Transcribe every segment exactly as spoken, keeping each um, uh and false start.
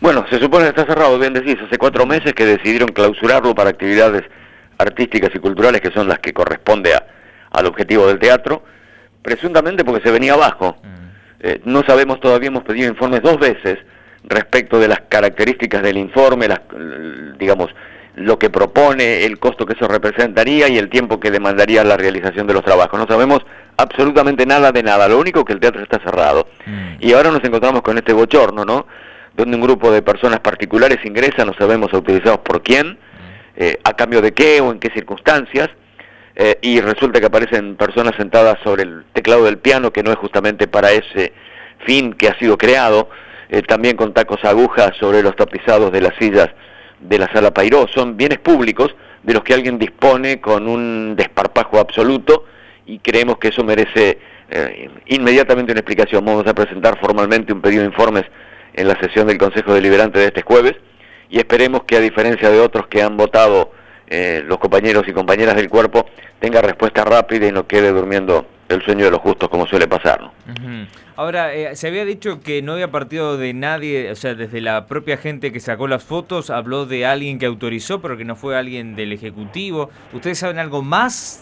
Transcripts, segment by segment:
Bueno, se supone que está cerrado, bien decís, hace cuatro meses que decidieron clausurarlo para actividades artísticas y culturales que son las que corresponde a, al objetivo del teatro, presuntamente porque se venía abajo. Mm. Eh, no sabemos todavía, hemos pedido informes dos veces respecto de las características del informe, las, digamos, lo que propone, el costo que eso representaría y el tiempo que demandaría la realización de los trabajos. No sabemos absolutamente nada de nada, lo único que el teatro está cerrado. Mm. Y ahora nos encontramos con este bochorno, ¿no? Donde un grupo de personas particulares ingresa, no sabemos autorizados por quién, eh, a cambio de qué o en qué circunstancias, eh, y resulta que aparecen personas sentadas sobre el teclado del piano, que no es justamente para ese fin que ha sido creado, eh, también con tacos agujas sobre los tapizados de las sillas de la sala Pairó. Son bienes públicos de los que alguien dispone con un desparpajo absoluto, y creemos que eso merece eh, inmediatamente una explicación. Vamos a presentar formalmente un pedido de informes en la sesión del Consejo Deliberante de este jueves, y esperemos que, a diferencia de otros que han votado eh, los compañeros y compañeras del cuerpo, tenga respuesta rápida y no quede durmiendo el sueño de los justos, como suele pasar, ¿no? Uh-huh. Ahora, eh, se había dicho que no había partido de nadie, o sea, desde la propia gente que sacó las fotos, habló de alguien que autorizó, pero que no fue alguien del Ejecutivo. ¿Ustedes saben algo más?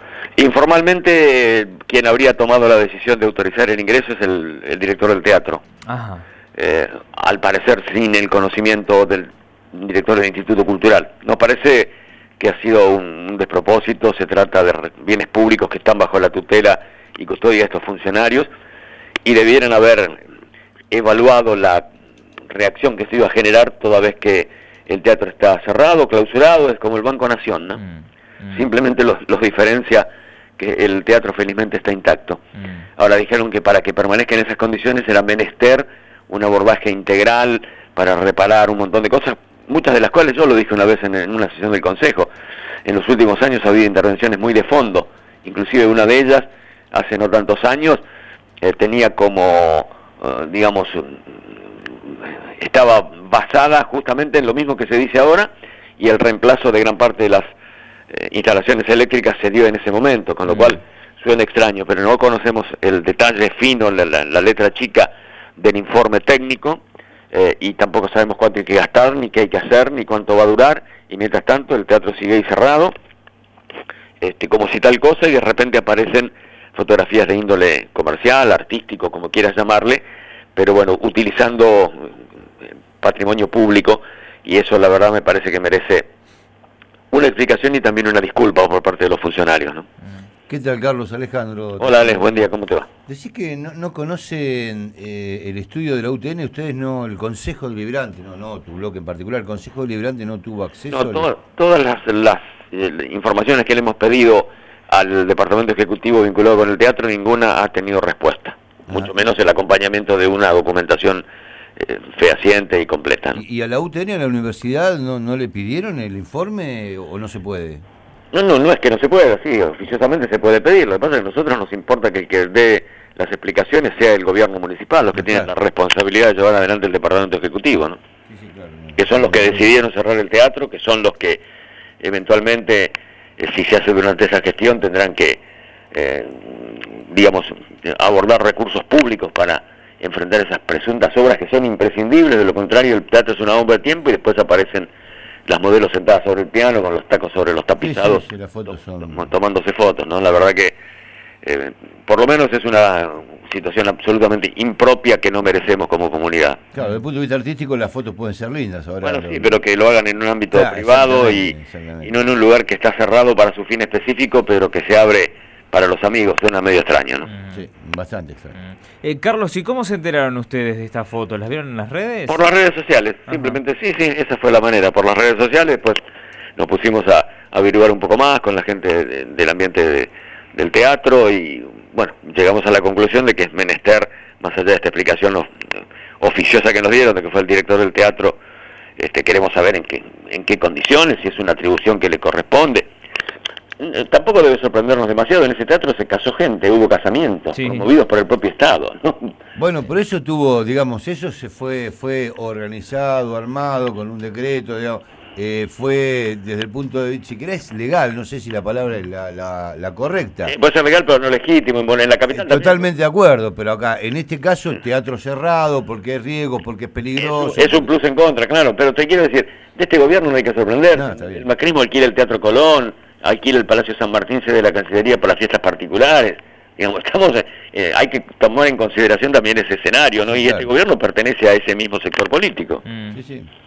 Informalmente, quien habría tomado la decisión de autorizar el ingreso es el, el director del teatro. Ajá. Eh, al parecer sin el conocimiento del director del Instituto Cultural. Nos parece que ha sido un, un despropósito. Se trata de bienes públicos que están bajo la tutela y custodia de estos funcionarios, y debieran haber evaluado la reacción que se iba a generar toda vez que el teatro está cerrado, clausurado. Es como el Banco Nación, ¿no? Mm, mm. Simplemente los, los diferencia que el teatro felizmente está intacto. Mm. Ahora dijeron que para que permanezca en esas condiciones era menester un abordaje integral para reparar un montón de cosas, muchas de las cuales yo lo dije una vez en, en una sesión del Consejo. En los últimos años ha habido intervenciones muy de fondo, inclusive una de ellas, hace no tantos años, eh, tenía como, uh, digamos, uh, estaba basada justamente en lo mismo que se dice ahora, y el reemplazo de gran parte de las eh, instalaciones eléctricas se dio en ese momento, con lo mm. cual suena extraño, pero no conocemos el detalle fino, la, la, la letra chica del informe técnico, eh, y tampoco sabemos cuánto hay que gastar, ni qué hay que hacer, ni cuánto va a durar, y mientras tanto el teatro sigue ahí cerrado, este, como si tal cosa, y de repente aparecen fotografías de índole comercial, artístico, como quieras llamarle, pero bueno, utilizando patrimonio público, y eso la verdad me parece que merece una explicación y también una disculpa por parte de los funcionarios, ¿no? ¿Qué tal, Carlos? Alejandro. Hola, Alex, buen día, ¿cómo te va? Decís que no, no conocen eh, el estudio de la U T N, ustedes no, el Consejo Deliberante, no, no, tu bloque en particular, el Consejo Deliberante no tuvo acceso. No, to- todas las, las eh, informaciones que le hemos pedido al Departamento Ejecutivo vinculado con el teatro, ninguna ha tenido respuesta, ah. mucho menos el acompañamiento de una documentación eh, fehaciente y completa, ¿no? ¿Y, ¿Y a la U T N, a la universidad, no, no le pidieron el informe o no se puede? No, no, no es que no se pueda, sí, oficiosamente se puede pedir. Lo que pasa es que a nosotros nos importa que el que dé las explicaciones sea el gobierno municipal, los que claro. tienen la responsabilidad de llevar adelante el departamento ejecutivo, ¿no? Sí, sí, claro, no. Que son los que decidieron cerrar el teatro, que son los que eventualmente, eh, si se hace durante esa gestión, tendrán que, eh, digamos, abordar recursos públicos para enfrentar esas presuntas obras que son imprescindibles. De lo contrario, el teatro es una bomba de tiempo y después aparecen las modelos sentadas sobre el piano con los tacos sobre los tapizados, sí, sí, sí, las fotos son... tomándose fotos, ¿no? La verdad que eh, por lo menos es una situación absolutamente impropia que no merecemos como comunidad. Claro, desde el punto de vista artístico las fotos pueden ser lindas ahora. Bueno, lo... sí, pero que lo hagan en un ámbito claro, privado y, y no en un lugar que está cerrado para su fin específico, pero que se abre para los amigos. Suena medio extraño, ¿no? Sí, bastante extraño. Eh, Carlos, ¿y cómo se enteraron ustedes de esta foto? ¿Las vieron en las redes? Por las redes sociales, Ajá. simplemente sí, sí, esa fue la manera, por las redes sociales. Pues nos pusimos a, a averiguar un poco más con la gente de, del ambiente de, del teatro y bueno, llegamos a la conclusión de que es menester, más allá de esta explicación no, oficiosa que nos dieron, de que fue el director del teatro, este, queremos saber en qué, en qué condiciones, si es una atribución que le corresponde. Tampoco debe sorprendernos demasiado, en ese teatro se casó gente, hubo casamientos, sí. promovidos por el propio Estado, ¿no? Bueno, por eso tuvo, digamos, eso se fue fue organizado, armado, con un decreto, digamos, eh, fue desde el punto de vista, si querés, legal, no sé si la palabra es la, la, la correcta. Eh, puede ser legal, pero no legítimo, en la capital eh, Totalmente de acuerdo, pero acá, en este caso, teatro cerrado, porque es riesgo, porque es peligroso. Es, es un plus en contra, claro, pero te quiero decir, de este gobierno no hay que sorprender. No, el macrismo alquila el Teatro Colón, alquila el Palacio San Martín, sede de la Cancillería para las fiestas particulares. Digamos, estamos, eh, hay que tomar en consideración también ese escenario, ¿no? Y claro, este gobierno pertenece a ese mismo sector político. Mm. Sí, sí.